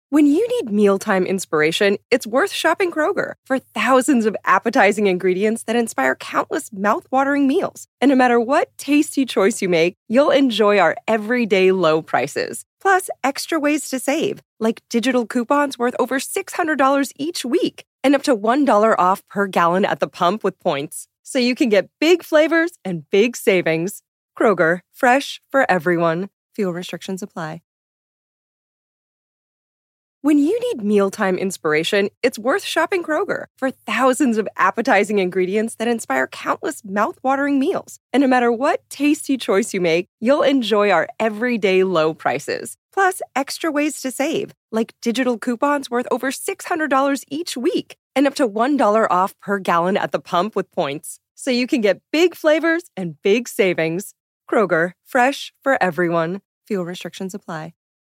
When you need mealtime inspiration, it's worth shopping Kroger for thousands of appetizing ingredients that inspire countless mouth-watering meals. And no matter what tasty choice you make, you'll enjoy our everyday low prices. Plus, extra ways to save, like digital coupons worth over $600 each week and up to $1 off per gallon at the pump with points. So you can get big flavors and big savings. Kroger, fresh for everyone. Fuel restrictions apply. When you need mealtime inspiration, it's worth shopping Kroger for thousands of appetizing ingredients that inspire countless mouth-watering meals. And no matter what tasty choice you make, you'll enjoy our everyday low prices. Plus, extra ways to save, like digital coupons worth over $600 each week and up to $1 off per gallon at the pump with points. So you can get big flavors and big savings. Kroger, fresh for everyone. Fuel restrictions apply.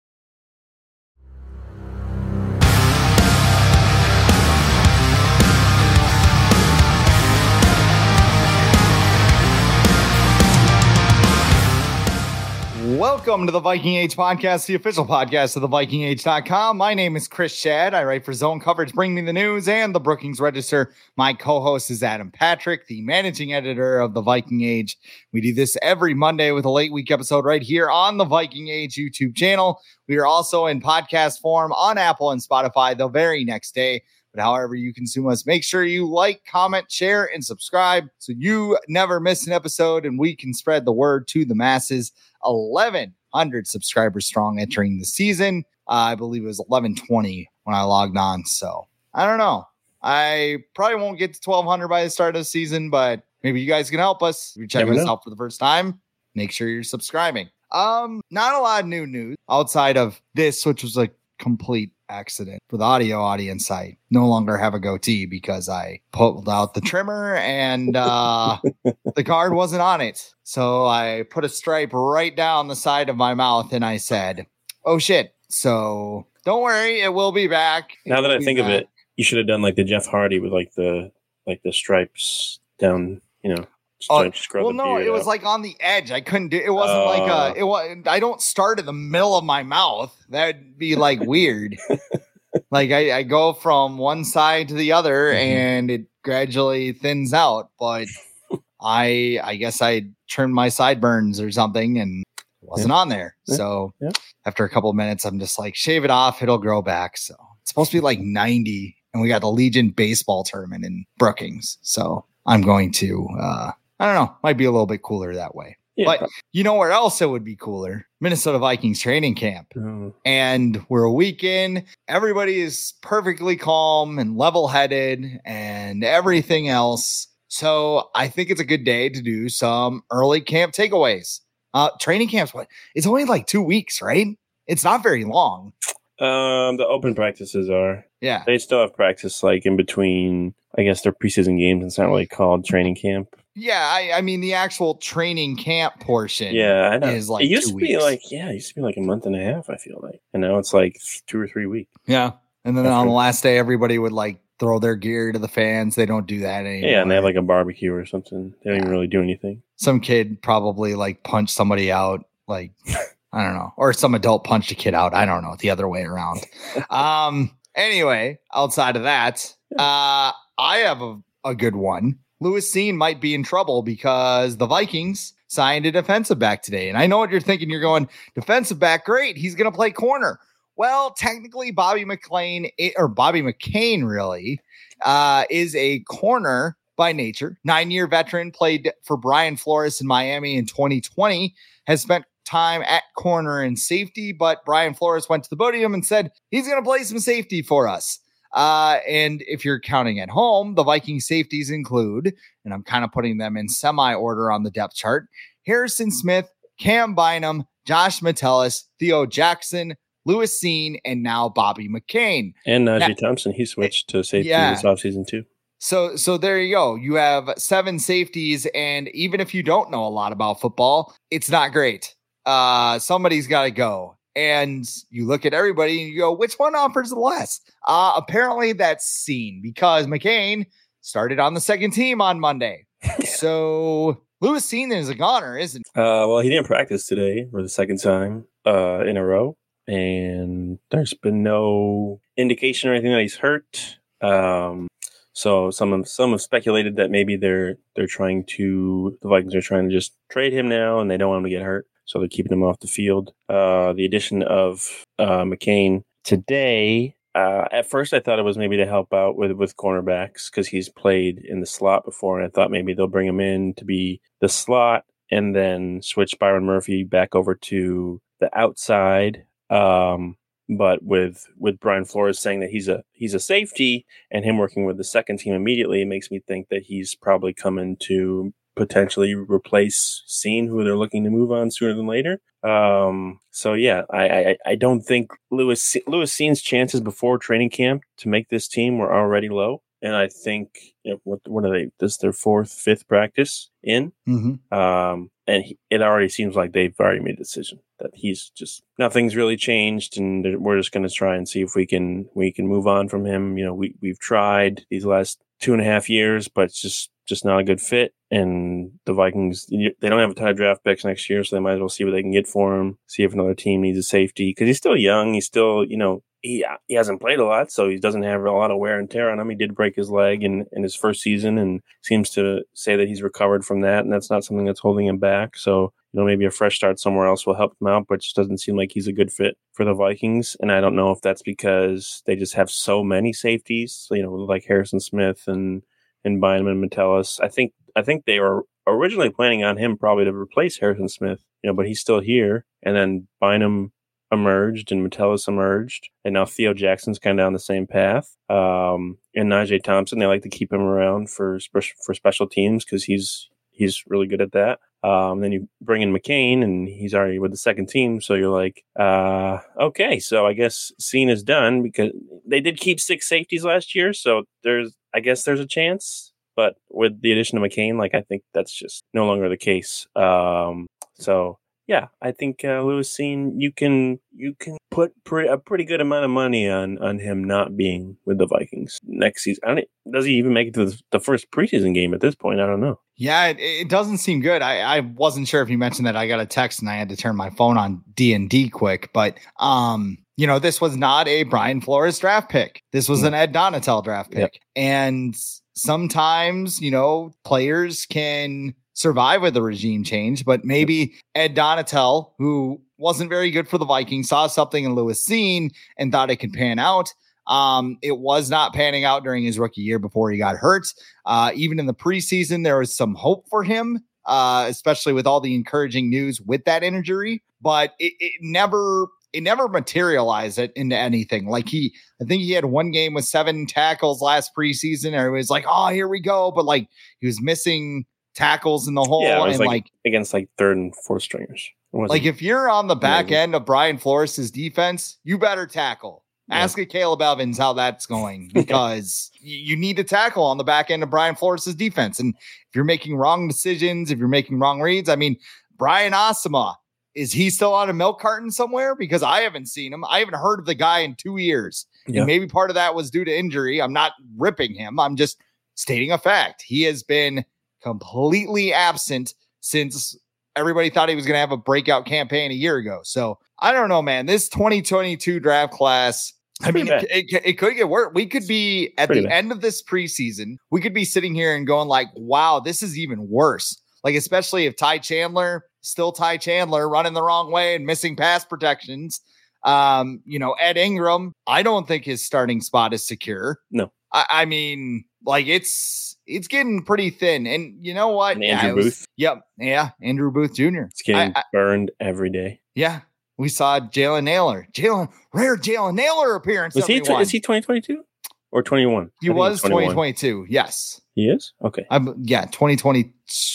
Welcome to the Viking Age podcast, the official podcast of the VikingAge.com. My name is Chris Shad. I write for Zone Coverage, Bring Me the News, and the Brookings Register. My co-host is Adam Patrick, the managing editor of the Viking Age. We do this every Monday with a late week episode right here on the Viking Age YouTube channel. We are also in podcast form on Apple and Spotify the very next day. But however you consume us, make sure you like, comment, share, and subscribe so you never miss an episode and we can spread the word to the masses. 1,100 subscribers strong entering the season. I believe it was 1,120 when I logged on. So I don't know. I probably won't get to 1,200 by the start of the season, but maybe you guys can help us. If you're checking us out for the first time, make sure you're subscribing. Not a lot of new news outside of this, which was a complete accident for the audio audience. I no longer have a goatee because I pulled out the trimmer and the guard wasn't on it. So I put a stripe right down the side of my mouth and I said, oh shit. So don't worry, it will be back. Now that I think of it, you should have done like the Jeff Hardy with like the stripes down, well, no, it was like on the edge. I couldn't do it. Wasn't like it was. I don't start in the middle of my mouth. That'd be like weird. Like I go from one side to the other and it gradually thins out. But I guess I trimmed my sideburns or something and it wasn't on there. So after a couple of minutes, I'm just like, shave it off. It'll grow back. So it's supposed to be like 90 and we got the Legion baseball tournament in Brookings. So I'm going to, I don't know. Might be a little bit cooler that way. Yeah. But you know where else it would be cooler? Minnesota Vikings training camp. Oh. And we're a week in. Everybody is perfectly calm and level-headed and everything else. So I think it's a good day to do some early camp takeaways. Training camps, it's only like 2 weeks, right? It's not very long. The open practices are. Yeah. They still have practice like in between, I guess, their preseason games. It's not really called training camp. Yeah, I mean the actual training camp portion. Yeah, I know. Is like it used 2 to weeks. be like it used to be like a month and a half. I feel like, and now it's like 2 or 3 weeks. Yeah, and then on the last day, everybody would like throw their gear to the fans. They don't do that anymore. Yeah, and they have like a barbecue or something. They don't even really do anything. Some kid probably like punched somebody out. Like I don't know, or some adult punched a kid out. I don't know, the other way around. Anyway, outside of that, I have a good one. Lewis Cine might be in trouble because the Vikings signed a defensive back today. And I know what you're thinking. You're going, defensive back, great. He's going to play corner. Well, technically, Bobby McCain really is a corner by nature. 9-year veteran, played for Brian Flores in Miami in 2020, has spent time at corner and safety, but Brian Flores went to the podium and said he's going to play some safety for us. And if you're counting at home, the Viking safeties include, and I'm kind of putting them in semi-order on the depth chart, Harrison Smith, Cam Bynum, Josh Metellus, Theo Jackson, Lewis Cine, and now Bobby McCain. And Najee Thompson, he switched to safety this offseason too. So there you go. You have 7 safeties, and even if you don't know a lot about football, it's not great. Somebody's got to go. And you look at everybody and you go, which one offers the less? Apparently that's Cine because McCain started on the second team on Monday. So Lewis Cine is a goner, isn't he? Well, he didn't practice today for the second time in a row. and there's been no indication or anything that he's hurt. So some have speculated that maybe the Vikings are trying to just trade him now, and they don't want him to get hurt, so they're keeping him off the field. The addition of McCain today. At first, I thought it was maybe to help out with cornerbacks because he's played in the slot before, and I thought maybe they'll bring him in to be the slot and then switch Byron Murphy back over to the outside. But with Brian Flores saying that he's a safety and him working with the second team immediately, it makes me think that he's probably coming to potentially replace Cine, who they're looking to move on sooner than later. So yeah, I don't think Lewis Cine's chances before training camp to make this team were already low. And I think, what are they? This is their fifth practice in. Mm-hmm. It already seems like they've already made a decision that he's just, nothing's really changed, and we're just going to try and see if we can move on from him. We've tried these last 2.5 years, but it's just not a good fit. And the Vikings, they don't have a ton of draft picks next year, so they might as well see what they can get for him. See if another team needs a safety, because he's still young. He's still, he hasn't played a lot, so he doesn't have a lot of wear and tear on him. He did break his leg in his first season, and seems to say that he's recovered from that, and that's not something that's holding him back. So, maybe a fresh start somewhere else will help him out, but it just doesn't seem like he's a good fit for the Vikings. And I don't know if that's because they just have so many safeties, like Harrison Smith and Bynum and Metellus. I think they were originally planning on him probably to replace Harrison Smith, but he's still here. And then Bynum emerged and Metellus emerged, and now Theo Jackson's kind of on the same path. And Najee Thompson, they like to keep him around for special teams because he's really good at that. Then you bring in McCain, and he's already with the second team. So you're like, okay, so I guess Cine is done, because they did keep 6 safeties last year. So there's a chance. But with the addition of McCain, I think that's just no longer the case. So yeah, I think Lewis Cine, you can put a pretty good amount of money on him not being with the Vikings next season. Does he even make it to the first preseason game at this point? I don't know. Yeah, it doesn't seem good. I wasn't sure if you mentioned that. I got a text and I had to turn my phone on D&D quick, but this was not a Brian Flores draft pick. This was an Ed Donatel draft pick. Yep. And sometimes, players can survive with a regime change, but maybe Ed Donatel, who wasn't very good for the Vikings, saw something in Lewis Cine and thought it could pan out. It was not panning out during his rookie year before he got hurt. Even in the preseason, there was some hope for him, especially with all the encouraging news with that injury, but it never materialized it into anything. I think he had one game with 7 tackles last preseason, and it was like, oh, here we go. But he was missing tackles in the hole. Yeah, it was against third and fourth stringers. If you're on the back end of Brian Flores' defense, you better tackle. Yeah. Ask Caleb Evans how that's going, because you need to tackle on the back end of Brian Flores' defense. And if you're making wrong decisions, if you're making wrong reads, Brian Osama, is he still on a milk carton somewhere? Because I haven't seen him. I haven't heard of the guy in 2 years. Yeah. And maybe part of that was due to injury. I'm not ripping him. I'm just stating a fact. He has been completely absent since everybody thought he was going to have a breakout campaign a year ago. So I don't know, man. This 2022 draft class, it could get worse. We could be at the end of this preseason. We could be sitting here and going wow, this is even worse. Especially if Ty Chandler running the wrong way and missing pass protections. Ed Ingram, I don't think his starting spot is secure. No. It's getting pretty thin. And you know what? And Andrew Booth. Yep. Yeah. Andrew Booth Jr. It's getting burned every day. Yeah. We saw Jalen Naylor. Rare Jalen Naylor appearance. Is he 2022 or 21? He was 2022. Yes. He is? Okay. 2020.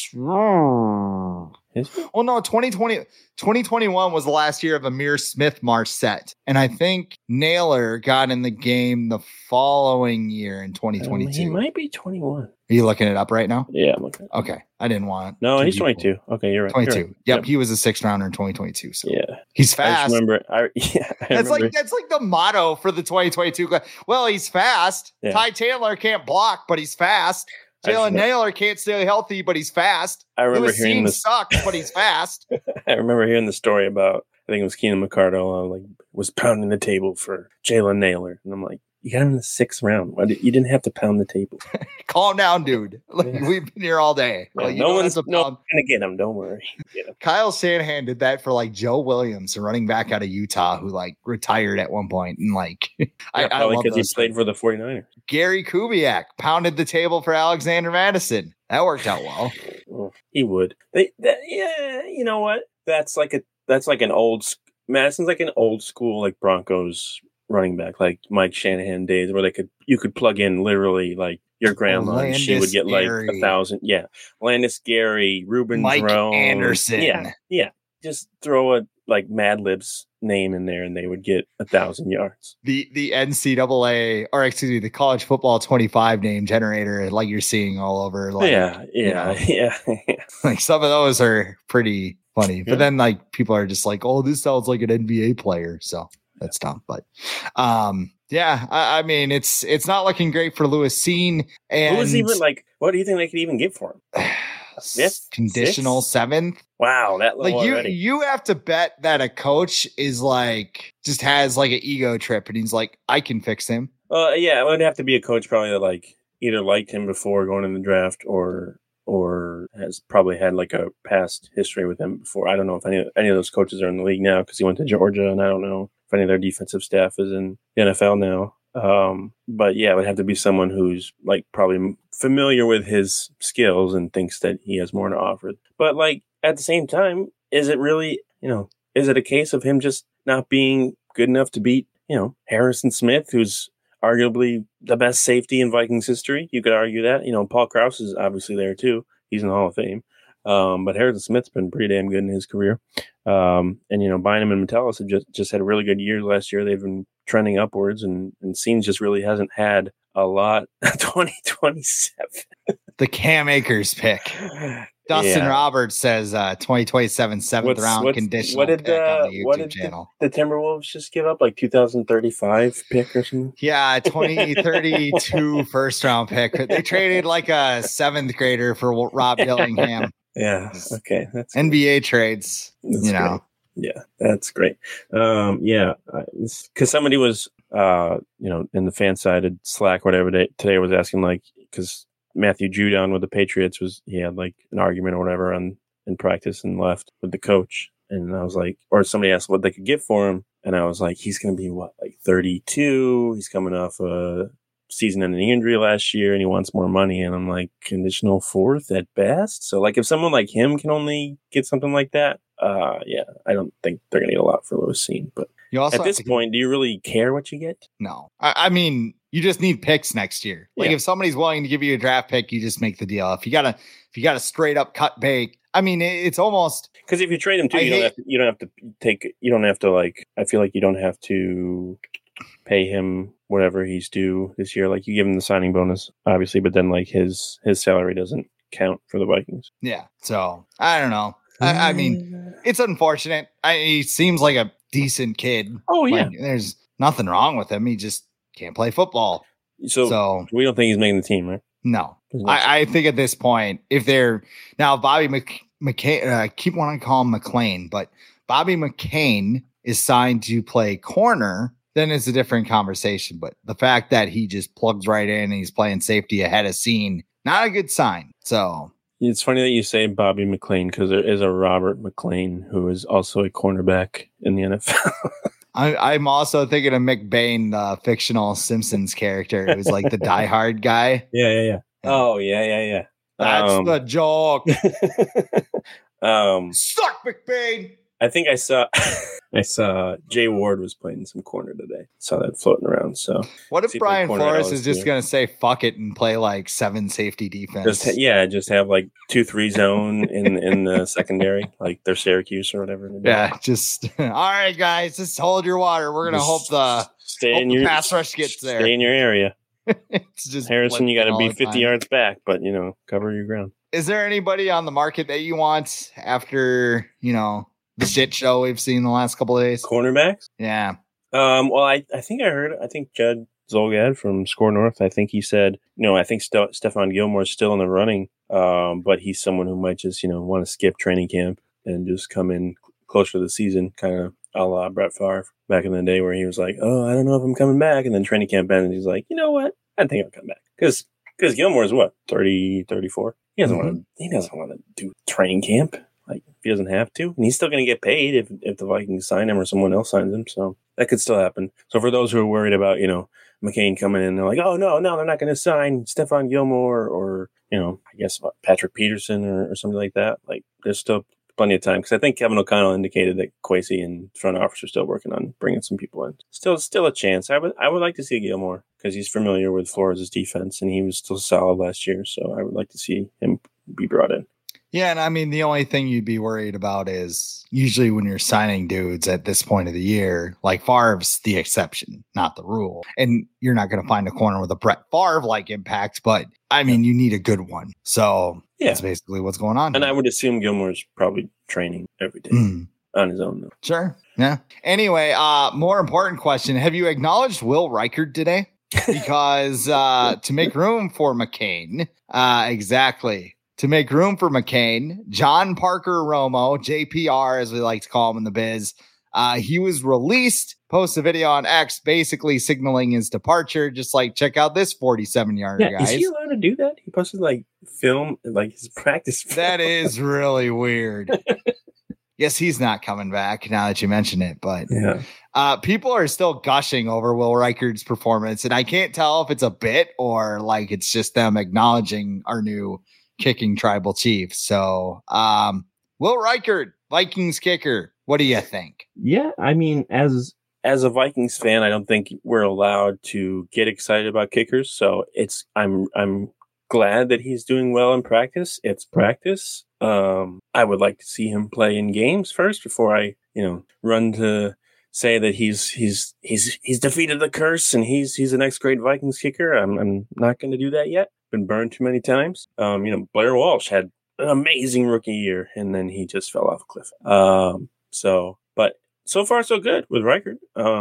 Well, no, 2021 was the last year of Amir Smith-Marset. And I think Naylor got in the game the following year in 2022. He might be 21. Are you looking it up right now? Yeah, I'm looking. Okay. I didn't want. No, he's 22. Okay, you're right. 22. You're right. Yep. He was a 6th rounder in 2022. So yeah. He's fast. I remember. That's like the motto for the 2022. Well, he's fast. Yeah. Ty Chandler can't block, but he's fast. Jalen Naylor can't stay healthy, but he's fast. I remember hearing this sucks, but he's fast. I remember hearing the story about think it was Keenan McCardle, like was pounding the table for Jalen Naylor, and I'm like, you got him in the 6th round. You didn't have to pound the table. Calm down, dude. Like, we've been here all day. Yeah, Like, no one's gonna get him. Don't worry. Kyle Shanahan did that for like Joe Williams, a running back out of Utah who like retired at one point. And like, I love because he played for the 49ers. Gary Kubiak pounded the table for Alexander Madison. That worked out well. Well, he would. Yeah, you know what? That's like an old Madison's like an old school like Broncos running back, like Mike Shanahan days, where you could plug in literally like your grandma and she would get like 1,000. Yeah, Landis Gary, Reuben Mike Drone, Anderson. Yeah. Just throw a like Mad Libs name in there and they would get 1,000 yards. The NCAA, or excuse me, the college football 25 name generator, like you're seeing all over. Like, yeah. Like some of those are pretty funny, but then like people are just like, oh, this sounds like an NBA player. So that's dumb. But I mean, it's not looking great for Lewis Cine. And who was even like, what do you think they could even get for him? Conditional 7th. Wow, that low like already. You have to bet that a coach is like just has like an ego trip and he's like, I can fix him. Yeah, it would have to be a coach probably that like either liked him before going in the draft or has probably had like a past history with him before. I don't know if any of those coaches are in the league now because he went to Georgia, and I don't know if any of their defensive staff is in the NFL now. But yeah, it would have to be someone who's like probably familiar with his skills and thinks that he has more to offer. But like at the same time, is it really, is it a case of him just not being good enough to beat, Harrison Smith, who's arguably the best safety in Vikings history? You could argue that. Paul Krause is obviously there too. He's in the Hall of Fame. But Harrison Smith's been pretty damn good in his career. And Bynum and Metellus have just had a really good year last year. They've been trending upwards, and Scenes just really hasn't had a lot. 2027. The Cam Akers pick. Dustin Roberts says 2027 7th round conditional pick on the YouTube channel. The Timberwolves just give up like 2035 pick or something? Yeah, 2032 first round pick. They traded like a 7th grader for Rob Dillingham. Yeah. Okay. That's NBA trades. That's great. Yeah, that's great. Because somebody was, in the fan sided Slack, whatever today was asking, like, because Matthew Judon with the Patriots he had like an argument or whatever in practice and left with the coach. And I was like, or somebody asked what they could get for him. And I was like, he's going to be like 32. He's coming off a season-ending injury last year and he wants more money. And I'm like, conditional 4th at best. So like if someone like him can only get something like that, I don't think they're going to get a lot for Lewis Cine. But at this point, do you really care what you get? No. I mean, you just need picks next year. Like if somebody's willing to give you a draft pick, you just make the deal. If you got a straight up cut bait, I mean, it's almost because if you trade him too, you don't have to like. I feel like you don't have to pay him whatever he's due this year. Like you give him the signing bonus, obviously, but then like his salary doesn't count for the Vikings. Yeah. So I don't know. I mean, it's unfortunate. He seems like a decent kid. Oh yeah. Like, there's nothing wrong with him. He just can't play football. So we don't think he's making the team, right? No. I think at this point, if they're now Bobby McCain, I keep wanting to call him McLean, but Bobby McCain is signed to play corner, then it's a different conversation. But the fact that he just plugs right in and he's playing safety ahead of Cine, not a good sign. So it's funny that you say Bobby McLean because there is a Robert McLean who is also a cornerback in the NFL. I'm also thinking of McBain, the fictional Simpsons character, who's like the diehard guy. Yeah. Oh, yeah. That's the joke. Suck, McBain. I think I saw Jay Ward was playing some corner today. Saw that floating around. So what if Brian Flores is just going to say fuck it and play like 7 safety defense? Just have like 2-3 zone in the secondary, like they're Syracuse or whatever. Yeah, just all right, guys, just hold your water. We're gonna hope the pass rush gets there. Stay in your area. It's just Harrison, you got to be 50 yards back, but cover your ground. Is there anybody on the market that you want after the shit show we've seen the last couple of days? Cornerbacks? Yeah. Well, I think Judd Zolgad from Score North, I think he said, I think Stephon Gilmore's still in the running, but he's someone who might just, want to skip training camp and just come in closer to the season, kind of a la Brett Favre back in the day, where he was like, "Oh, I don't know if I'm coming back," and then training camp ends, and he's like, "You know what? I think I'll come back." Because Gilmore's what, 30, 34? He doesn't want to do training camp. Like, if he doesn't have to, and he's still going to get paid if the Vikings sign him or someone else signs him. So that could still happen. So for those who are worried about, McCain coming in, they're like, "Oh no, they're not going to sign Stephon Gilmore or I guess Patrick Peterson or something like that." Like, there's still plenty of time, because I think Kevin O'Connell indicated that Kwesi and front office are still working on bringing some people in. Still a chance. I would like to see Gilmore, because he's familiar with Flores' defense, and he was still solid last year. So I would like to see him be brought in. Yeah, and I mean, the only thing you'd be worried about is usually when you're signing dudes at this point of the year, like Favre's the exception, not the rule. And you're not going to find a corner with a Brett Favre-like impact, but I mean, you need a good one. So that's basically what's going on. And I would assume Gilmore's probably training every day on his own, though. Sure. Yeah. Anyway, more important question. Have you acknowledged Will Reichard today? Because to make room for McCain, exactly. To make room for McCain, John Parker Romo, JPR, as we like to call him in the biz, he was released, posted a video on X, basically signaling his departure, just like, check out this 47-yarder, guys. Is he allowed to do that? He posted, film, his practice film. That is really weird. Yes, he's not coming back now that you mention it, but people are still gushing over Will Reichard's performance, and I can't tell if it's a bit or it's just them acknowledging our new kicking tribal chief. So, Will Reichard, Vikings kicker, what do you think? Yeah, I mean, as a Vikings fan, I don't think we're allowed to get excited about kickers. So I'm glad that he's doing well in practice. It's practice. I would like to see him play in games first before I, run to say that he's defeated the curse and he's the next great Vikings kicker. I'm not going to do that yet. Been burned too many times. Blair Walsh had an amazing rookie year, and then he just fell off a cliff. But so far so good with Reichard.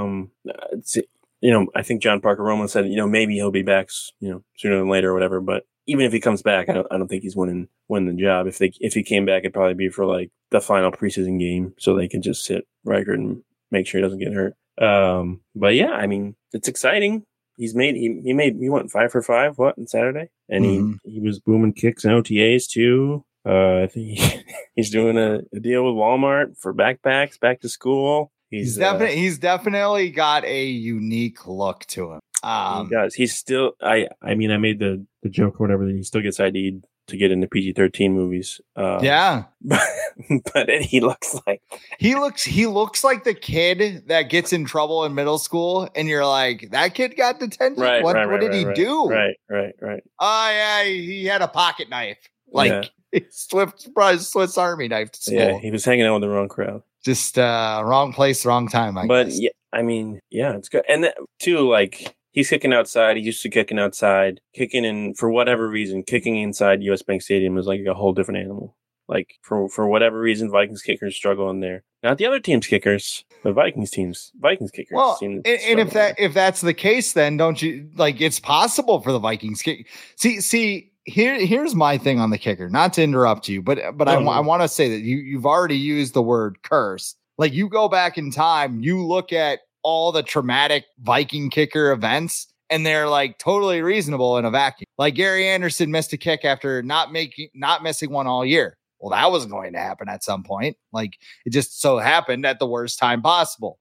I think John Parker Romo said, maybe he'll be back, sooner than later or whatever. But even if he comes back, I don't think he's winning the job. If he came back, it'd probably be for the final preseason game, so they could just sit Reichard and make sure he doesn't get hurt. But yeah, I mean, it's exciting. He went 5 for 5 on Saturday, and he was booming kicks and OTAs too. I think he's doing a deal with Walmart for backpacks back to school. He's definitely got a unique look to him. He does. He's still. I made the joke or whatever that he still gets ID'd to get into PG-13 movies. Yeah, but he looks like he looks like the kid that gets in trouble in middle school, and you're like, that kid got detention. What did he do? Right. Oh yeah, he had a pocket knife. He brought his Swiss Army knife to school. Yeah, he was hanging out with the wrong crowd. Just wrong place, wrong time. I guess. Yeah, I mean, yeah, it's good. And too, he's kicking outside. He used to kicking outside, kicking in for whatever reason. Kicking inside US Bank Stadium is a whole different animal. For whatever reason, Vikings kickers struggle in there. Not the other team's kickers, but Vikings kickers. Well, and if that's the case, then don't you it's possible for the Vikings kick? See. Here's my thing on the kicker. Not to interrupt you, but I want to say that you've already used the word curse. You go back in time, you look at all the traumatic Viking kicker events, and they're totally reasonable in a vacuum. Gary Anderson missed a kick after not missing one all year. Well, that was going to happen at some point. It just so happened at the worst time possible.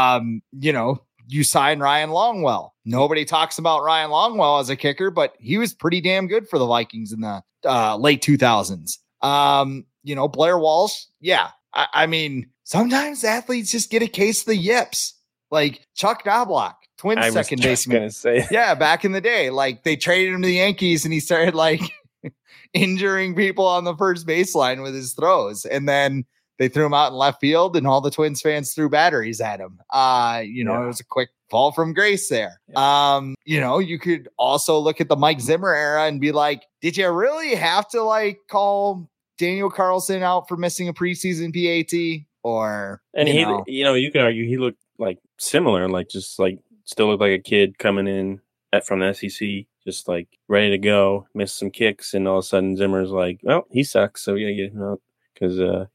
You sign Ryan Longwell. Nobody talks about Ryan Longwell as a kicker, but he was pretty damn good for the Vikings in the late 2000s. Blair Walsh. Yeah. I mean, sometimes athletes just get a case of the yips. Chuck Knobloch, Twins second baseman. Yeah, back in the day. They traded him to the Yankees and he started injuring people on the first baseline with his throws. And then they threw him out in left field, and all the Twins fans threw batteries at him. It was a quick fall from grace there. Yeah. You could also look at the Mike Zimmer era and be like, did you really have to call Daniel Carlson out for missing a preseason PAT? You could argue he looked similar, still looked like a kid coming in from the SEC, just ready to go, missed some kicks, and all of a sudden Zimmer's well, he sucks, so we gotta get him out. Because,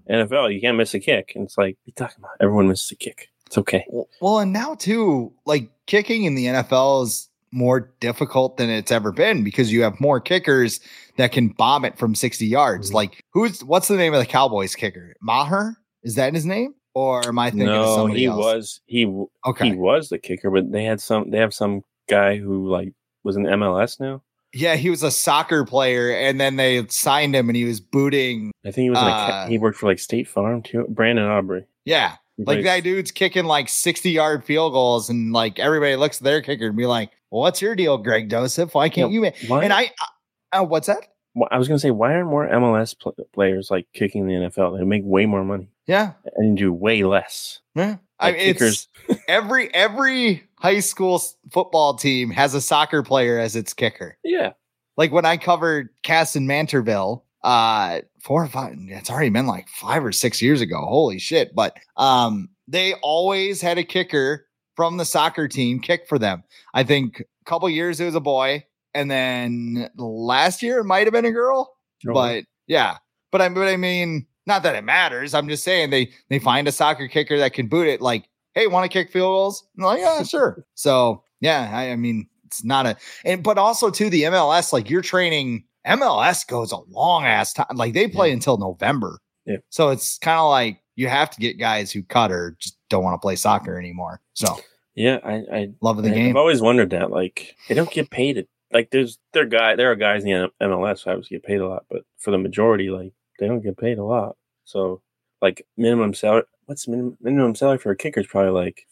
NFL, you can't miss a kick. And it's like, what are you talking about? Everyone misses a kick. It's okay. Well, and now too, like kicking in the NFL is more difficult than it's ever been because you have more kickers that can bomb it from 60 yards. Mm-hmm. Like what's the name of the Cowboys kicker? Maher? Is that his name? Or am I thinking of somebody else? He was the kicker, but they have some guy who like was in MLS now. Yeah, he was a soccer player, and then they signed him, and he was booting. I think he was he worked for like State Farm too. Brandon Aubrey. Yeah, like that dude's kicking like 60-yard field goals, and like everybody looks at their kicker and be like, "Well, what's your deal, Greg Joseph? Why can't you?" Why? And what's that? Well, I was gonna say, why aren't more MLS players like kicking the NFL? They make way more money. Yeah, and do way less. Yeah, like kickers. It's every high school football team has a soccer player as its kicker. Yeah, like when I covered Cass in Mantorville, 4 or 5. It's already been like 5 or 6 years ago. Holy shit! But they always had a kicker from the soccer team kick for them. I think a couple years it was a boy, and then last year it might have been a girl. Oh. But yeah, but I mean. Not that it matters. I'm just saying they find a soccer kicker that can boot it. Like, hey, want to kick field goals? I'm like, yeah, sure. So yeah, I mean, it's not but also too the MLS. Like you're training. MLS goes a long ass time. Like they play until November. Yeah. So it's kind of like you have to get guys who cut or just don't want to play soccer anymore. So yeah, I love the game. I've always wondered that. Like they don't get paid. Like there are guys in the MLS who obviously get paid a lot, but for the majority, like. They don't get paid a lot. So, like, minimum salary. What's minimum salary for a kicker is probably like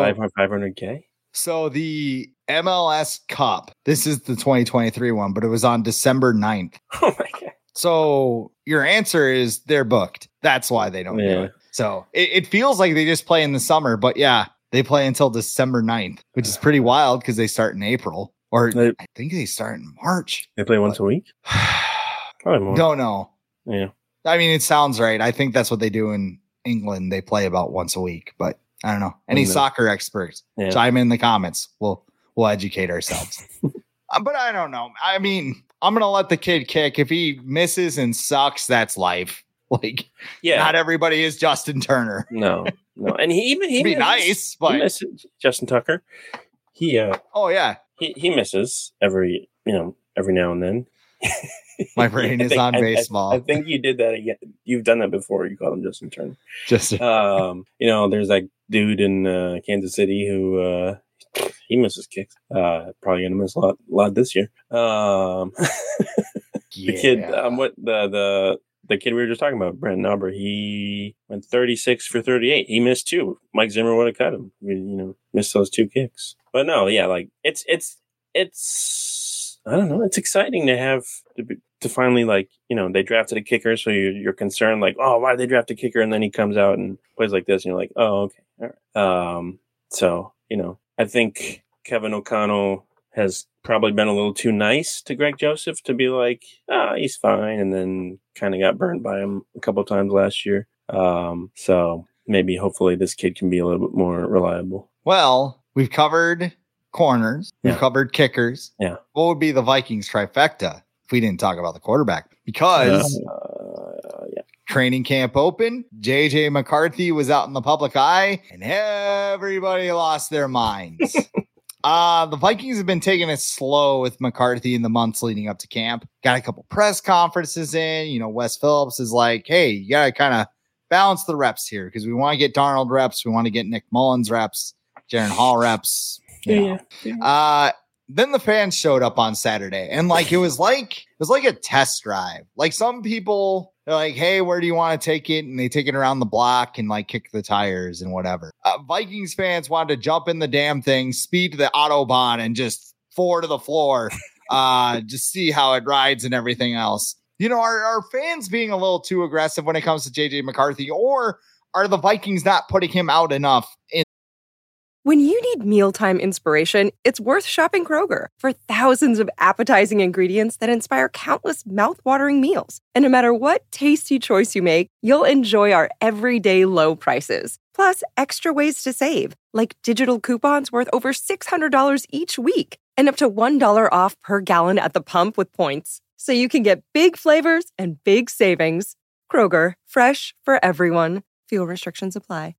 $500K. So, the MLS Cup, this is the 2023 one, but it was on December 9th. Oh, my God. So, your answer is they're booked. That's why they don't do it. So, it feels like they just play in the summer, but yeah, they play until December 9th, which is pretty wild because they start in April. Or I think they start in March. They play once a week? Probably more. Don't know. Yeah. I mean, it sounds right. I think that's what they do in England. They play about once a week, but I don't know. Any soccer experts, chime in the comments. We'll educate ourselves. But I don't know. I mean, I'm going to let the kid kick. If he misses and sucks, that's life. Like, not everybody is Justin Turner. No. And he be nice, but he misses Justin Tucker. He misses every now and then. My brain is on baseball. I think you did that again. You've done that before. You call him Justin Turner. There's that dude in Kansas City who he misses kicks. Probably gonna miss a lot this year. The kid, the kid we were just talking about, Brandon Aubrey, he went 36 for 38. He missed 2. Mike Zimmer would have cut him. Missed those 2 kicks. But no, yeah, like it's. I don't know. It's exciting to have to finally, like, they drafted a kicker. So you're concerned, like, oh, why did they draft a kicker? And then he comes out and plays like this. And you're like, oh, okay. All right. So, I think Kevin O'Connell has probably been a little too nice to Greg Joseph to be like, he's fine. And then kind of got burned by him a couple of times last year. So maybe hopefully this kid can be a little bit more reliable. Well, we've covered corners. We've covered kickers. Yeah. What would be the Vikings trifecta if we didn't talk about the quarterback? Because training camp open, JJ McCarthy was out in the public eye, and everybody lost their minds. The Vikings have been taking it slow with McCarthy in the months leading up to camp. Got a couple press conferences in. Wes Phillips is like, hey, you got to kind of balance the reps here because we want to get Darnold reps. We want to get Nick Mullins reps, Jaren Hall reps. Then the fans showed up on Saturday, and it was like a test drive. Like some people, they're like, hey, where do you want to take it? And they take it around the block and kick the tires and whatever. Vikings fans wanted to jump in the damn thing, speed to the Autobahn and just 4 to the floor, just see how it rides and everything else. Are fans being a little too aggressive when it comes to JJ McCarthy, or are the Vikings not putting him out enough in? When you need mealtime inspiration, it's worth shopping Kroger for thousands of appetizing ingredients that inspire countless mouthwatering meals. And no matter what tasty choice you make, you'll enjoy our everyday low prices. Plus, extra ways to save, like digital coupons worth over $600 each week and up to $1 off per gallon at the pump with points. So you can get big flavors and big savings. Kroger, fresh for everyone. Fuel restrictions apply.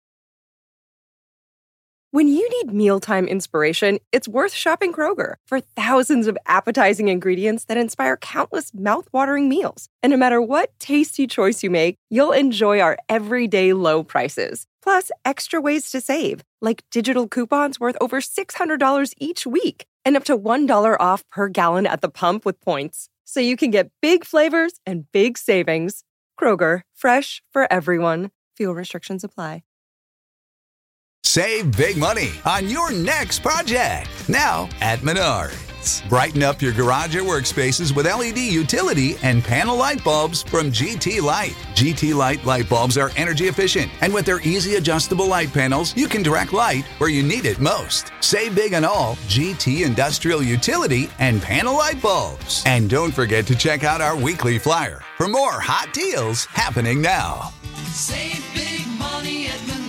When you need mealtime inspiration, it's worth shopping Kroger for thousands of appetizing ingredients that inspire countless mouth-watering meals. And no matter what tasty choice you make, you'll enjoy our everyday low prices. Plus, extra ways to save, like digital coupons worth over $600 each week and up to $1 off per gallon at the pump with points. So you can get big flavors and big savings. Kroger, fresh for everyone. Fuel restrictions apply. Save big money on your next project now at Menards. Brighten up your garage or workspaces with LED utility and panel light bulbs from GT Light. GT Light light bulbs are energy efficient, and with their easy adjustable light panels, you can direct light where you need it most. Save big on all GT industrial utility and panel light bulbs. And don't forget to check out our weekly flyer for more hot deals happening now. Save big money at Menards.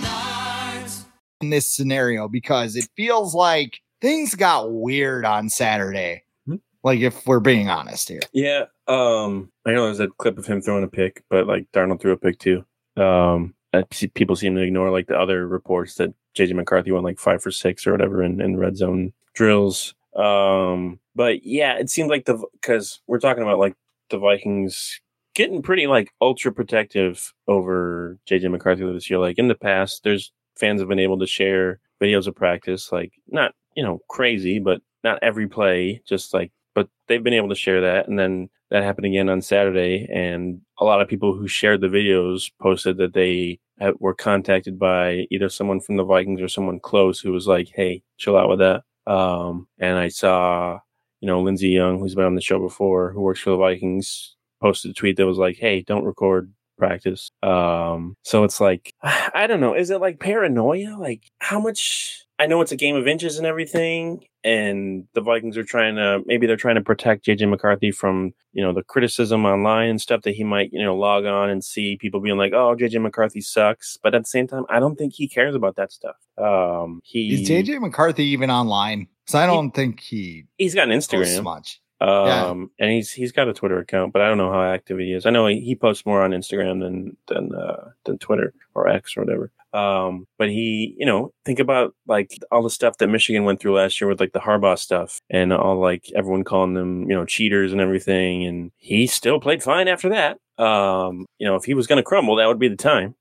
In this scenario, because it feels like things got weird on Saturday. Like, if we're being honest here. Yeah. I know there's a clip of him throwing a pick, but like Darnold threw a pick too. People seem to ignore like the other reports that JJ McCarthy went like 5 for 6 or whatever in red zone drills. But yeah, it seemed like because we're talking about like the Vikings getting pretty like ultra protective over JJ McCarthy this year. Like in the past, fans have been able to share videos of practice, like not, crazy, but not every play, but they've been able to share that. And then that happened again on Saturday. And a lot of people who shared the videos posted that they were contacted by either someone from the Vikings or someone close who was like, hey, chill out with that. And I saw, Lindsey Young, who's been on the show before, who works for the Vikings, posted a tweet that was like, hey, don't record practice. So it's like, I don't know. Is it like paranoia? Like how much? I know it's a game of inches and everything, and the Vikings are trying to protect JJ McCarthy from, the criticism online and stuff that he might, log on and see people being like, oh, JJ McCarthy sucks. But at the same time, I don't think he cares about that stuff. Is JJ McCarthy even online? So I don't think he's got an Instagram. Much. And he's got a Twitter account, but I don't know how active he is. I know he posts more on Instagram than Twitter or X or whatever. But he, think about like all the stuff that Michigan went through last year with like the Harbaugh stuff and all like everyone calling them, cheaters and everything. And he still played fine after that. If he was going to crumble, that would be the time.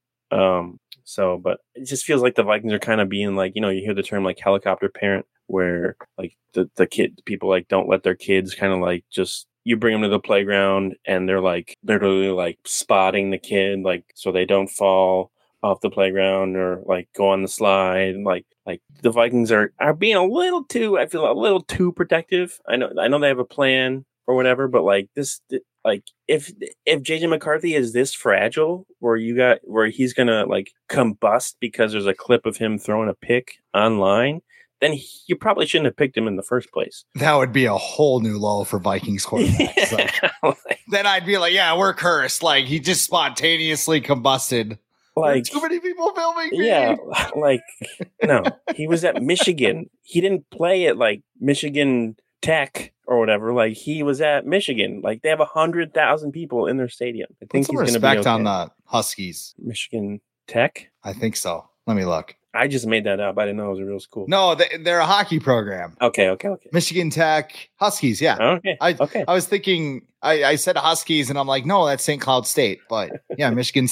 But it just feels like the Vikings are kind of being like, you hear the term like helicopter parent, where like people like don't let their kids kind of like just, you bring them to the playground and they're like literally like spotting the kid, like so they don't fall off the playground or like go on the slide. And like the Vikings are being a little too protective. I know they have a plan or whatever, but like this, like if JJ McCarthy is this fragile where he's gonna like combust because there's a clip of him throwing a pick online, then you probably shouldn't have picked him in the first place. That would be a whole new low for Vikings quarterbacks. Then I'd be like, yeah, we're cursed. Like he just spontaneously combusted. Like too many people filming me. Yeah, like no, he was at Michigan. He didn't play at like Michigan Tech or whatever. Like he was at Michigan. Like they have 100,000 people in their stadium. I think he's going to be okay. On the Huskies. Michigan Tech. I think so. Let me look. I just made that up. I didn't know it was a real school. No, they're a hockey program. Okay. Michigan Tech Huskies. Yeah. Okay. I was thinking, I said Huskies and I'm like, no, that's St. Cloud State. But yeah, Michigan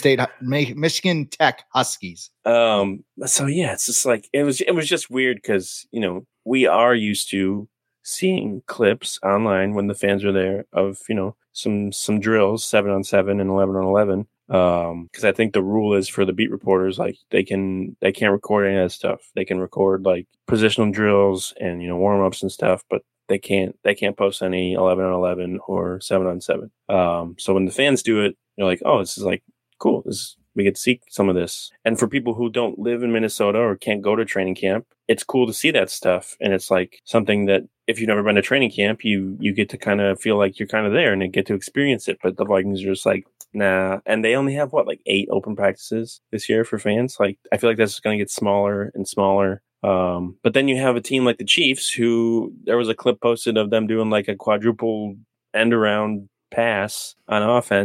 Tech Huskies. So yeah, it's just like, it was just weird because, we are used to seeing clips online when the fans are there of, some drills, 7-on-7 and 11-on-11. Because I think the rule is for the beat reporters, like they can't record any of that stuff. They can record like positional drills and warm ups and stuff, but they can't post any 11-on-11 or 7-on-7. So when the fans do it, you're like, oh, this is like cool. We get to see some of this. And for people who don't live in Minnesota or can't go to training camp, it's cool to see that stuff. And it's like something that if you've never been to training camp, you get to kind of feel like you're kind of there and get to experience it. But the Vikings are just like, nah. And they only have 8 open practices this year for fans. Like, I feel like that's going to get smaller and smaller. But then you have a team like the Chiefs, who there was a clip posted of them doing like a quadruple end around pass on offense.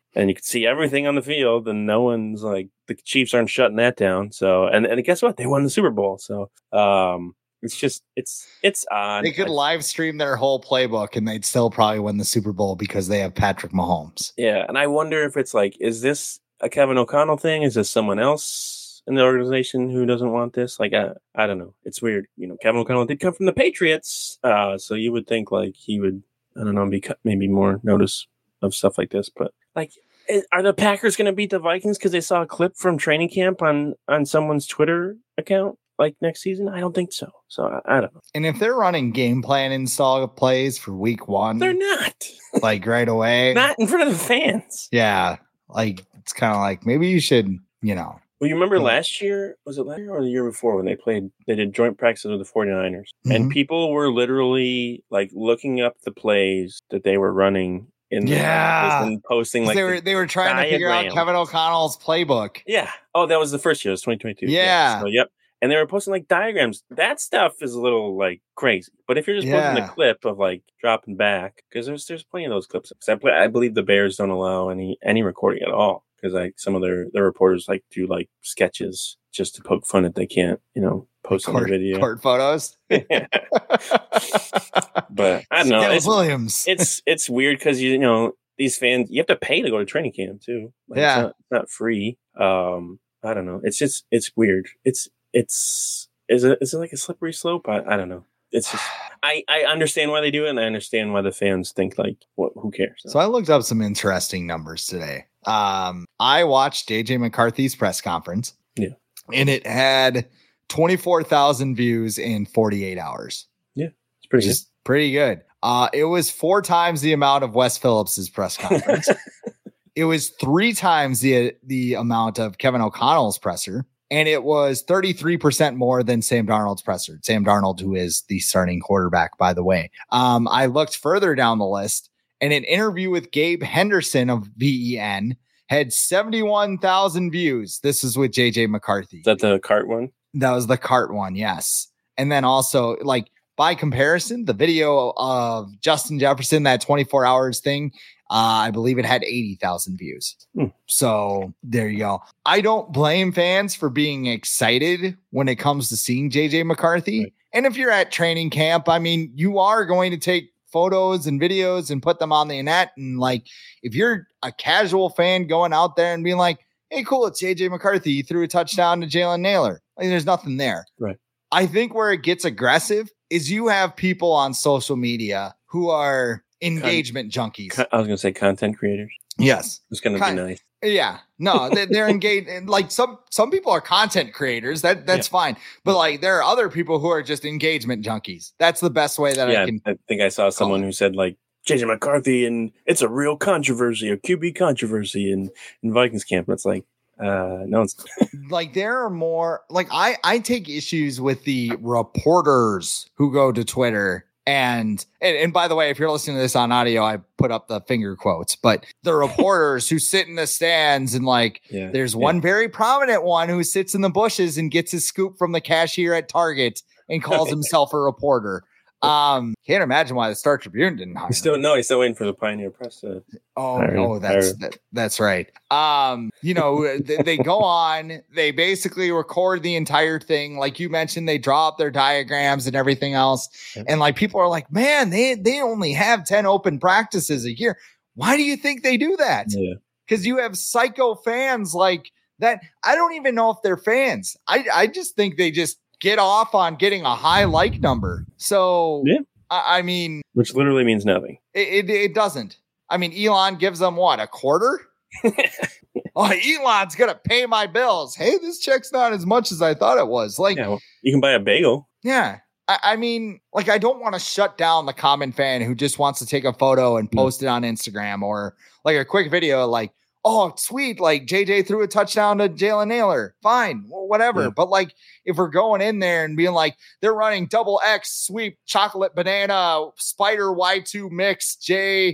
and you can see everything on the field, and no one's like, the Chiefs aren't shutting that down. So, and guess what? They won the Super Bowl. So, it's just, it's odd. They could live stream their whole playbook and they'd still probably win the Super Bowl because they have Patrick Mahomes. Yeah. And I wonder if it's like, is this a Kevin O'Connell thing? Is this someone else in the organization who doesn't want this? Like, I don't know. It's weird. You know, Kevin O'Connell did come from the Patriots. So you would think like he would, I don't know, be maybe more notice of stuff like this. But like, are the Packers going to beat the Vikings because they saw a clip from training camp on someone's Twitter account? Like next season? I don't think so. So I don't know. And if they're running game plan install plays for week 1, They're not. like right away. Not in front of the fans. Yeah. Like it's kind of like maybe you should, you know. Well, you remember last year, was it last year or the year before when they did joint practices with the 49ers? And people were literally like looking up the plays that they were running in the practice and posting like they were trying to figure out Kevin O'Connell's playbook. Yeah. Oh, that was the first year. It was 2022. Yeah. So, yep. And they were posting like diagrams. That stuff is a little like crazy. But if you're just posting a clip of like dropping back, because there's plenty of those clips. I believe the Bears don't allow any recording at all, because like some of their reporters like do like sketches just to poke fun that they can't, you know, post on the video. Court photos. But I don't know. Williams. It's weird because you know these fans, you have to pay to go to training camp too. Like, it's not free. I don't know. It's weird. Is it like a slippery slope? I don't know. It's just I understand why they do it, and I understand why the fans think like, what? Who cares? So I looked up some interesting numbers today. I watched JJ McCarthy's press conference. Yeah, and it had 24,000 views in 48 hours. Yeah, it's pretty good. Pretty good. It was 4 times the amount of Wes Phillips's press conference. It was 3 times the amount of Kevin O'Connell's presser. And it was 33% more than Sam Darnold's presser. Sam Darnold, who is the starting quarterback, by the way. I looked further down the list, and an interview with Gabe Henderson of BEN had 71,000 views. This is with JJ McCarthy. Is that the cart one? That was the cart one, yes. And then also, like, by comparison, the video of Justin Jefferson, that 24 hours thing, I believe it had 80,000 views. So there you go. I don't blame fans for being excited when it comes to seeing JJ McCarthy. Right. And if you're at training camp, I mean, you are going to take photos and videos and put them on the net. And like, if you're a casual fan going out there and being like, hey, cool, it's JJ McCarthy. He threw a touchdown to Jalen Naylor. Like, there's nothing there. Right. I think where it gets aggressive is you have people on social media who are engagement junkies. I was going to say content creators. Yes. It's going to be nice. Yeah. No, they're engaged. Like some people are content creators. That's fine. But like there are other people who are just engagement junkies. That's the best way that I can. I think I saw someone who said like JJ McCarthy and it's a real controversy, a QB controversy in Vikings camp. And it's like, no, it's like there are more like I take issues with the reporters who go to Twitter. And by the way, if you're listening to this on audio, I put up the finger quotes, but the reporters who sit in the stands and like, there's one very prominent one who sits in the bushes and gets his scoop from the cashier at Target and calls himself a reporter. Can't imagine why the Star Tribune didn't hire him. He's still waiting for the Pioneer Press to that's right. You know, they go on, they basically record the entire thing. Like you mentioned, they draw up their diagrams and everything else. And like people are like, man, they only have 10 open practices a year. Why do you think they do that? Because you have psycho fans like that. I don't even know if they're fans. I just think they just get off on getting a high like number. So, I mean, which literally means nothing. It doesn't. I mean, Elon gives them what, a quarter? Oh, Elon's going to pay my bills. Hey, this check's not as much as I thought it was. Like, you can buy a bagel. Yeah. I mean, like, I don't want to shut down the common fan who just wants to take a photo and post it on Instagram or like a quick video, like, oh, sweet. Like JJ threw a touchdown to Jalen Naylor. Fine. Well, whatever. Yeah. But like, if we're going in there and being like, they're running double X sweep, chocolate banana, spider Y2 mix, J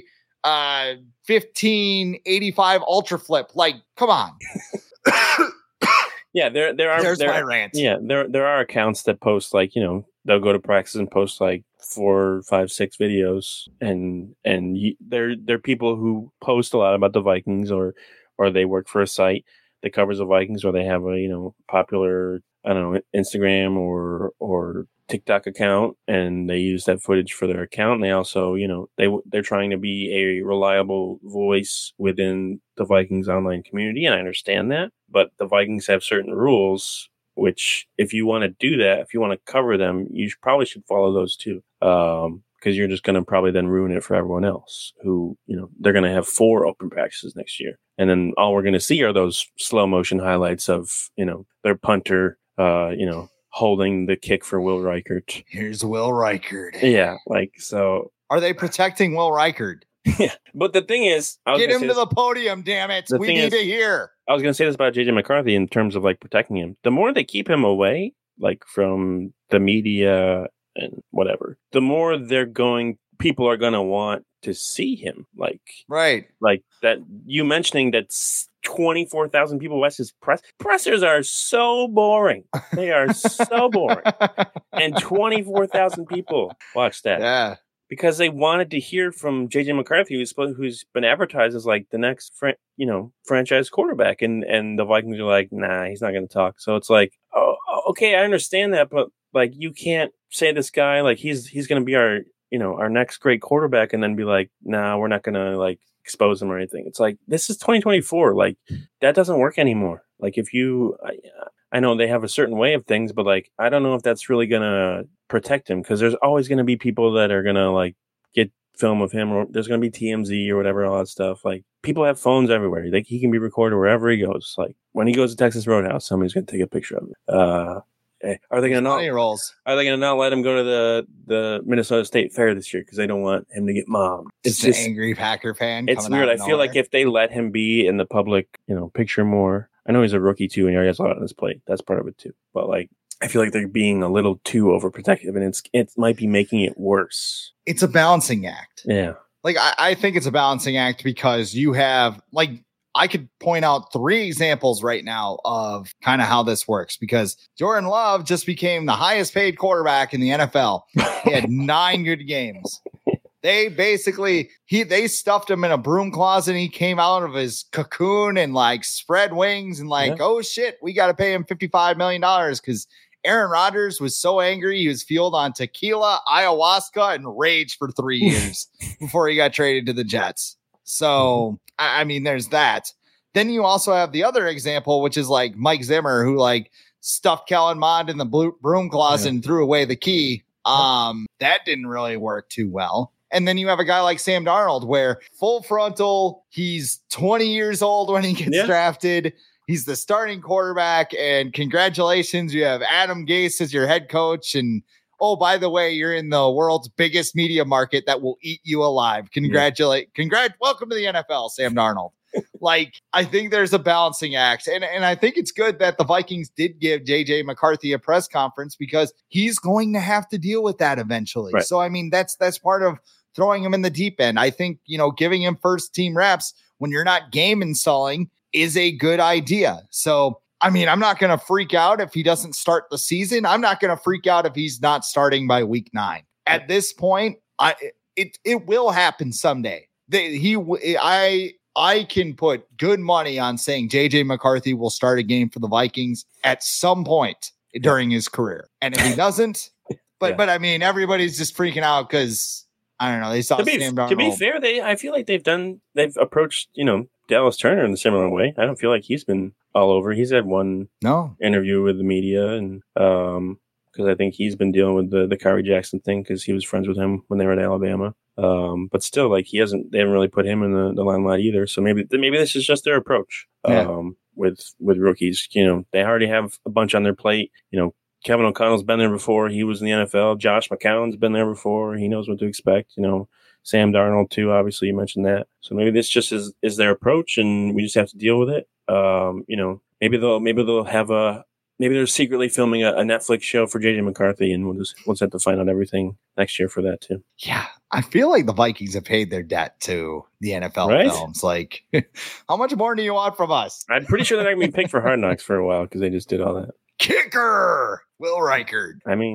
1585 ultra flip. Like, come on. Yeah. There's my rant. Yeah. There are accounts that post like, you know, they'll go to practice and post like 4, 5, 6 videos, and they're people who post a lot about the Vikings, or they work for a site that covers the Vikings, or they have a popular, I don't know, Instagram or TikTok account, and they use that footage for their account. And they also, they're trying to be a reliable voice within the Vikings online community, and I understand that. But the Vikings have certain rules, which if you want to do that, if you want to cover them, you probably should follow those too. Because you're just going to probably then ruin it for everyone else who, they're going to have 4 open practices next year. And then all we're going to see are those slow motion highlights of, their punter, holding the kick for Will Reichert. Here's Will Reichert. Yeah. So are they protecting Will Reichert? Yeah. But the thing is, get him to the podium, damn it. We need to hear. I was going to say this about JJ McCarthy in terms of like protecting him. The more they keep him away, like from the media and whatever, the more people are going to want to see him. Right. Like that, you mentioning that 24,000 people watch his pressers are so boring. They are so boring. And 24,000 people watch that. Yeah. Because they wanted to hear from JJ McCarthy, who's been advertised as like the next, franchise quarterback, and the Vikings are like, nah, he's not going to talk. So it's like, oh, okay, I understand that, but like, you can't say this guy like he's going to be our next great quarterback, and then be like, nah, we're not going to like expose him or anything. It's like, this is 2024. Like, that doesn't work anymore. Like, if I know they have a certain way of things, but like, I don't know if that's really going to protect him, because there's always going to be people that are going to like get film of him, or there's going to be TMZ or whatever, all that stuff. Like, people have phones everywhere. Like, he can be recorded wherever he goes. Like, when he goes to Texas Roadhouse, somebody's going to take a picture of it. Are they going to not let him go to the Minnesota State Fair this year because they don't want him to get mobbed? It's just an angry Packer fan. It's weird. I feel like if they let him be in the public, picture more. I know he's a rookie too, and he already has a lot on his plate. That's part of it too. But like, I feel like they're being a little too overprotective, and it might be making it worse. It's a balancing act. Yeah. Like, I think it's a balancing act because you have, like, I could point out 3 examples right now of kind of how this works, because Jordan Love just became the highest paid quarterback in the NFL. He had 9 good games. They basically, they stuffed him in a broom closet, and he came out of his cocoon and like spread wings and like, oh shit, we got to pay him $55 million because Aaron Rodgers was so angry he was fueled on tequila, ayahuasca, and rage for 3 years before he got traded to the Jets. So, I mean, there's that. Then you also have the other example, which is like Mike Zimmer, who like stuffed Kellen Mond in the broom closet and threw away the key. That didn't really work too well. And then you have a guy like Sam Darnold, where full frontal, he's 20 years old when he gets drafted. He's the starting quarterback, and congratulations, you have Adam Gase as your head coach. And oh, by the way, you're in the world's biggest media market that will eat you alive. Welcome to the NFL, Sam Darnold. Like, I think there's a balancing act. And I think it's good that the Vikings did give JJ McCarthy a press conference, because he's going to have to deal with that eventually. Right. So, I mean, that's part of throwing him in the deep end. I think, giving him first team reps when you're not game installing is a good idea. So, I mean, I'm not going to freak out if he doesn't start the season. I'm not going to freak out if he's not starting by week 9. At this point, it will happen someday. I can put good money on saying JJ McCarthy will start a game for the Vikings at some point during his career. And if he doesn't, but I mean, everybody's just freaking out because, I don't know, they saw Sam Darnold. To be fair, I feel like they've approached, Dallas Turner in a similar way. I don't feel like he's been all over. He's had one interview with the media, and because I think he's been dealing with the Kyrie Jackson thing, because he was friends with him when they were at Alabama. But still, like, they haven't really put him in the limelight either. So maybe this is just their approach with rookies. They already have a bunch on their plate. Kevin O'Connell's been there before. He was in the NFL. Josh McCown's been there before. He knows what to expect. Sam Darnold too. Obviously, you mentioned that. So maybe this just is their approach, and we just have to deal with it. Maybe they'll have maybe they're secretly filming a Netflix show for JJ McCarthy, and we'll just have to find out everything next year for that too. Yeah, I feel like the Vikings have paid their debt to the NFL films. Like, how much more do you want from us? I'm pretty sure they're not going to be picked for Hard Knocks for a while because they just did all that. Kicker Will Reichert. I mean,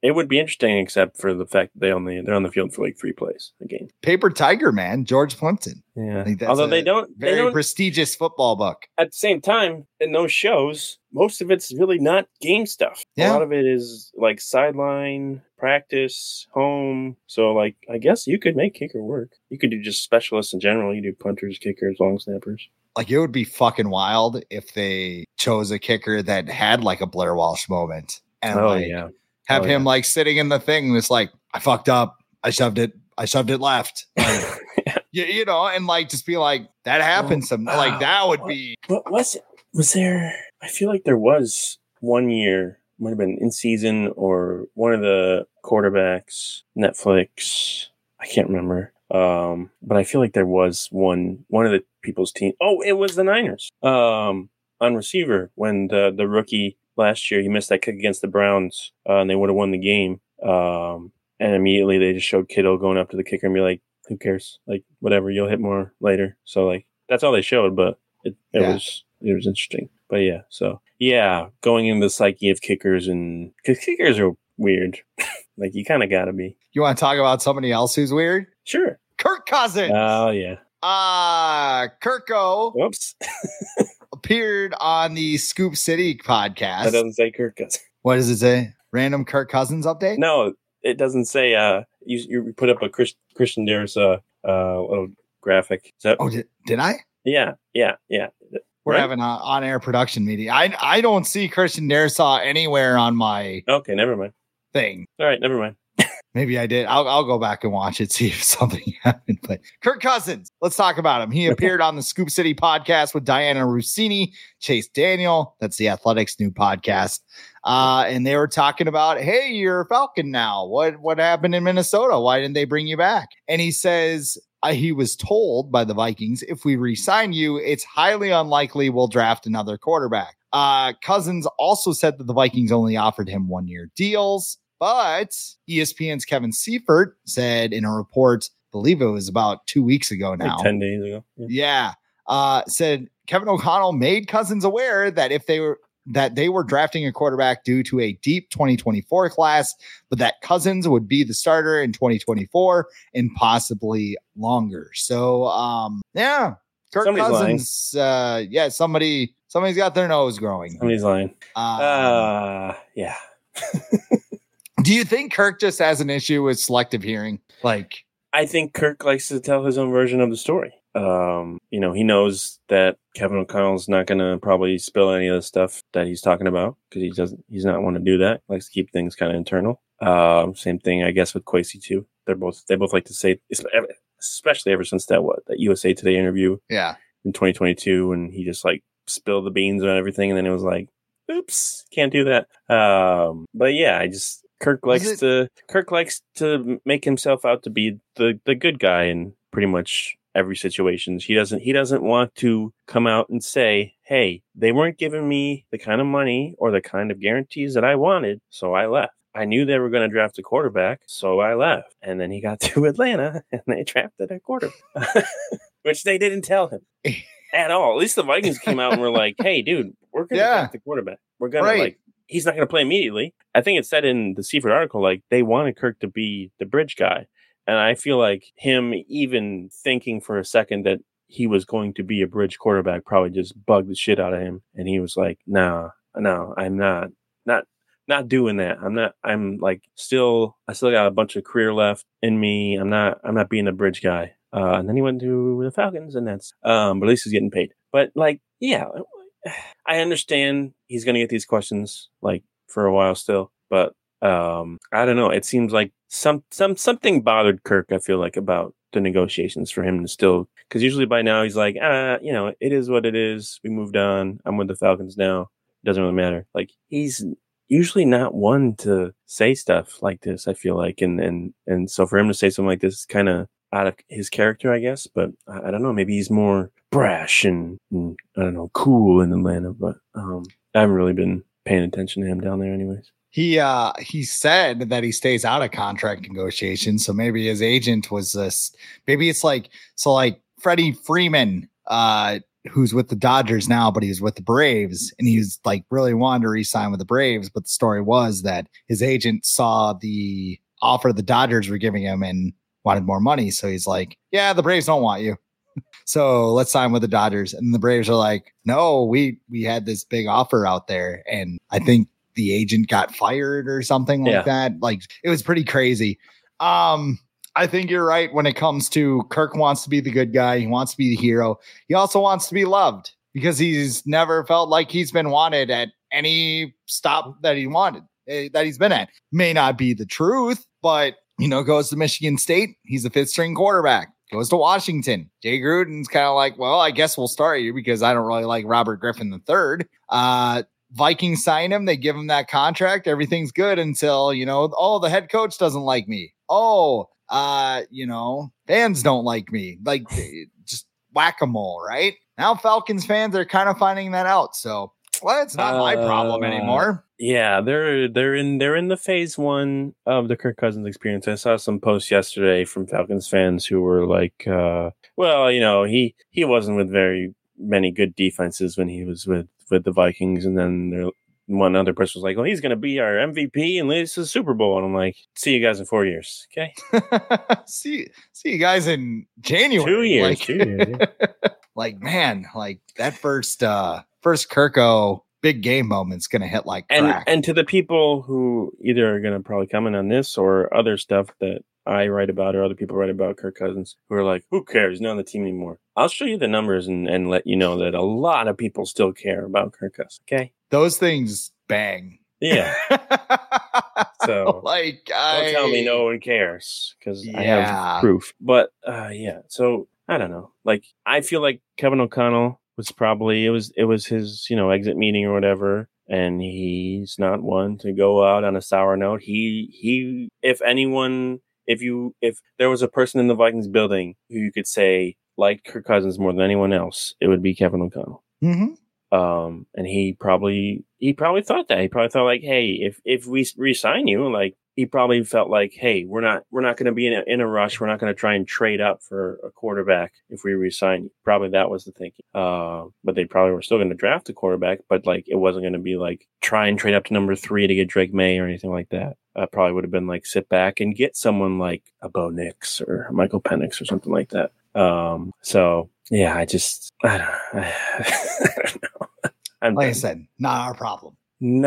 It would be interesting, except for the fact that they're on the field for like 3 plays a game. Paper Tiger, man, George Plimpton. Yeah. I think that's Although a they don't prestigious football book. at the same time, in those shows, most of it's really not game stuff. Yeah. A lot of it is like sideline, practice, home. So, like, I guess you could make kicker work. You could do just specialists in general. You do punters, kickers, long snappers. Like, it would be fucking wild if they chose a kicker that had like a Blair Walsh moment and have him like sitting in the thing. It's like, I fucked up. I shoved it left. Like, you know, and like just be like, that happens. Like that would be. What was there? I feel like there was one year, might have been in season or one of the quarterbacks, Netflix. I can't remember. But I feel like there was one of the people's team. Oh, it was the Niners. On receiver when the rookie last year, he missed that kick against the Browns, and they would have won the game. And immediately they just showed Kittle going up to the kicker and be like, who cares? Like, whatever, you'll hit more later. So like, that's all they showed, but it was interesting. But going in the psyche of kickers, and because kickers are weird. Like, you kind of gotta be. You want to talk about somebody else who's weird? Sure. Kirk Cousins. Oh yeah. Kirko. Whoops. appeared on the Scoop City podcast. That doesn't say Kirk Cousins. What does it say? Random Kirk Cousins update? No, it doesn't say. You put up a Christian Dare's little graphic. Is that? Oh, did I? Yeah. We're having an on-air production meeting. I don't see Christian Darrisaw anywhere on my Okay, never mind. thing. All right, never mind. Maybe I did. I'll go back and watch it, see if something happened. But Kirk Cousins, let's talk about him. He appeared on the Scoop City podcast with Diana Rossini, Chase Daniel. That's the Athletics' new podcast. And they were talking about, hey, you're a Falcon now. What happened in Minnesota? Why didn't they bring you back? And he says he was told by the Vikings, if we re-sign you, it's highly unlikely we'll draft another quarterback. Cousins also said that the Vikings only offered him 1-year deals. But ESPN's Kevin Seifert said in a report, I believe it was about 2 weeks ago now. Like 10 days ago. Yeah. Said Kevin O'Connell made Cousins aware that they were drafting a quarterback due to a deep 2024 class, but that Cousins would be the starter in 2024 and possibly longer. So, Kirk Somebody's Cousins, somebody's got their nose growing. Somebody's lying. Yeah. Do you think Kirk just has an issue with selective hearing? Like, I think Kirk likes to tell his own version of the story. He knows that Kevin O'Connell's not going to probably spill any of the stuff that he's talking about because he's not want to do that. Likes to keep things kind of internal. Same thing, I guess, with Kwesi too. They both like to say, especially ever since that USA Today interview. Yeah. In 2022, and he just like spilled the beans on everything, and then it was like, oops, can't do that. But yeah, Kirk likes to make himself out to be the good guy in pretty much every situation. He doesn't want to come out and say, hey, they weren't giving me the kind of money or the kind of guarantees that I wanted, so I left. I knew they were going to draft a quarterback, so I left. And then he got to Atlanta and they drafted a quarterback, which they didn't tell him at all. At least the Vikings came out and were like, hey, dude, we're going to draft the quarterback. We're going to he's not going to play immediately. I think it said in the Seifert article, like, they wanted Kirk to be the bridge guy. And I feel like him even thinking for a second that he was going to be a bridge quarterback probably just bugged the shit out of him. And he was like, no, I'm not doing that. I still got a bunch of career left in me. I'm not being a bridge guy. And then he went to the Falcons, and that's, but at least he's getting paid. But like, yeah, I understand he's going to get these questions like for a while still, but I don't know. It seems like something bothered Kirk. I feel like about the negotiations for him to still, because usually by now he's like, it is what it is. We moved on. I'm with the Falcons now. It doesn't really matter. Like, he's usually not one to say stuff like this, I feel like, and so for him to say something like this is kind of out of his character, I guess. But I don't know. Maybe he's more brash and I don't know, cool in Atlanta. But I haven't really been paying attention to him down there, anyways. He said that he stays out of contract negotiations, so maybe his agent was this. Maybe it's like Freddie Freeman who's with the Dodgers now, but he was with the Braves, and he was like really wanted to re-sign with the Braves. But the story was that his agent saw the offer the Dodgers were giving him and wanted more money. So he's like, yeah, the Braves don't want you. So let's sign with the Dodgers. And the Braves are like, no, we had this big offer out there. And I think the agent got fired or something like that. Like, it was pretty crazy. I think you're right when it comes to Kirk wants to be the good guy. He wants to be the hero. He also wants to be loved because he's never felt like he's been wanted at any stop that he wanted, that he's been at. May not be the truth, but, you know, goes to Michigan State. He's a fifth string quarterback. Goes to Washington. Jay Gruden's kind of like, well, I guess we'll start you because I don't really like Robert Griffin III. Vikings sign him. They give him that contract. Everything's good until, you know, oh, the head coach doesn't like me. Oh, you know, fans don't like me. Like, just whack-a-mole, right? Now Falcons fans are kind of finding that out. So, well, it's not my problem anymore. Yeah, they're in the phase one of the Kirk Cousins experience. I saw some posts yesterday from Falcons fans who were like, well, you know, he wasn't with very many good defenses when he was with the Vikings, and then one other person was like, well, he's going to be our MVP and lead us to the Super Bowl. And I'm like, see you guys in 4 years. Okay. see you guys in January. 2 years. Like, 2 years. Yeah. like, man, like that first Kirko big game moment's going to hit like crack. And to the people who either are going to probably comment on this or other stuff that I write about or other people write about Kirk Cousins who are like, who cares? He's not on the team anymore. I'll show you the numbers and let you know that a lot of people still care about Kirk Cousins. Okay. Those things bang. Yeah. So like, don't tell me no one cares because I have proof. But yeah. So I don't know. Like, I feel like Kevin O'Connell was probably, it was his, you know, exit meeting or whatever. And he's not one to go out on a sour note. He, if anyone, if there was a person in the Vikings building who you could say liked Kirk Cousins more than anyone else, it would be Kevin O'Connell. Mm-hmm. And he probably thought that. He probably thought like, hey, if we re-sign you, like, he probably felt like, hey, we're not going to be in a rush. We're not going to try and trade up for a quarterback if we re-sign you. Probably that was the thinking. But they probably were still going to draft a quarterback, but like, it wasn't going to be like try and trade up to number 3 to get Drake May or anything like that. Probably would have been like sit back and get someone like a Bo Nix or Michael Penix or something like that. So yeah, I don't know. Like I said, not our problem.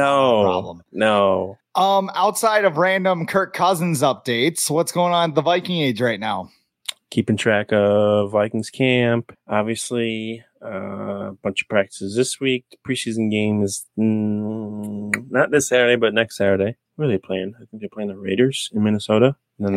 No. Outside of random Kirk Cousins updates, what's going on at the Viking Age right now? Keeping track of Vikings camp. Obviously, a bunch of practices this week. The preseason game is not this Saturday, but next Saturday. Where are they playing? I think they're playing the Raiders in Minnesota. And then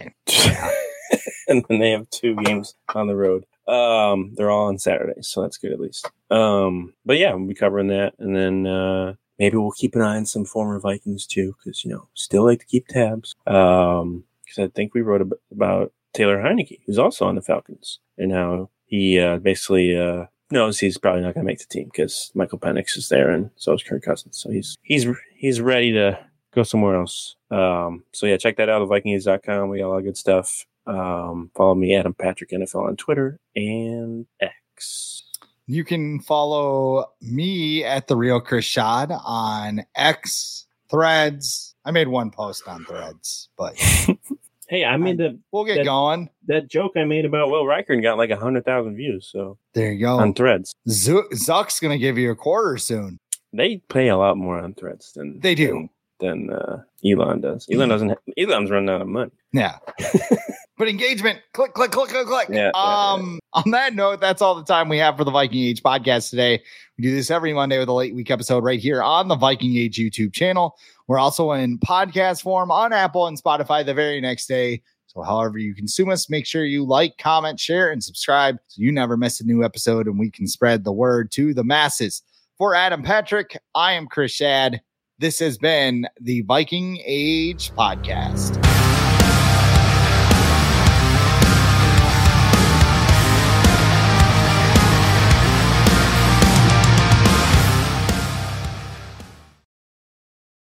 they have 2 games on the road. They're all on Saturday, so that's good at least. But yeah, we'll be covering that, and then maybe we'll keep an eye on some former Vikings too, because, you know, still like to keep tabs. Because I think we wrote about Taylor Heineke, who's also on the Falcons, and how he basically knows he's probably not going to make the team because Michael Penix is there, and so is Kirk Cousins. So he's ready to go somewhere else. So yeah, check that out at Vikings.com. We got a lot of good stuff. Follow me, Adam Patrick NFL on Twitter and X. You can follow me at The Real Chris Shad on X, Threads. I made one post on Threads, but hey, I made we'll get going. That joke I made about Will Riker got like 100,000 views. So there you go on Threads. Zuck's gonna give you a quarter soon. They pay a lot more on Threads than they do than Elon does. Elon's running out of money. Yeah. But engagement, click. Yeah, On that note, that's all the time we have for the Viking Age podcast today. We do this every Monday with a late week episode right here on the Viking Age YouTube channel. We're also in podcast form on Apple and Spotify the very next day. So however you consume us, make sure you like, comment, share, and subscribe so you never miss a new episode and we can spread the word to the masses. For Adam Patrick, I am Chris Shad. This has been the Viking Age podcast.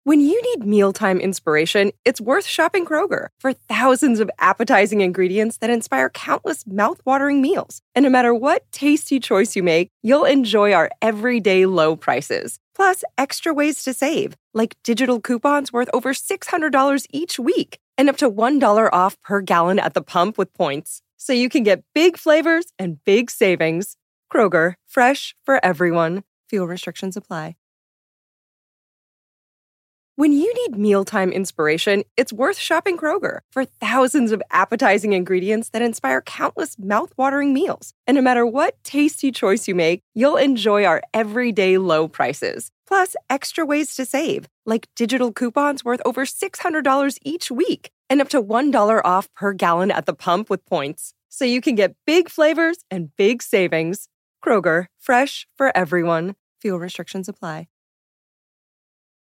When you need mealtime inspiration, it's worth shopping Kroger for thousands of appetizing ingredients that inspire countless mouth-watering meals. And no matter what tasty choice you make, you'll enjoy our everyday low prices. Plus, extra ways to save, like digital coupons worth over $600 each week and up to $1 off per gallon at the pump with points. So you can get big flavors and big savings. Kroger, fresh for everyone. Fuel restrictions apply. When you need mealtime inspiration, it's worth shopping Kroger for thousands of appetizing ingredients that inspire countless mouth-watering meals. And no matter what tasty choice you make, you'll enjoy our everyday low prices. Plus, extra ways to save, like digital coupons worth over $600 each week and up to $1 off per gallon at the pump with points. So you can get big flavors and big savings. Kroger, fresh for everyone. Fuel restrictions apply.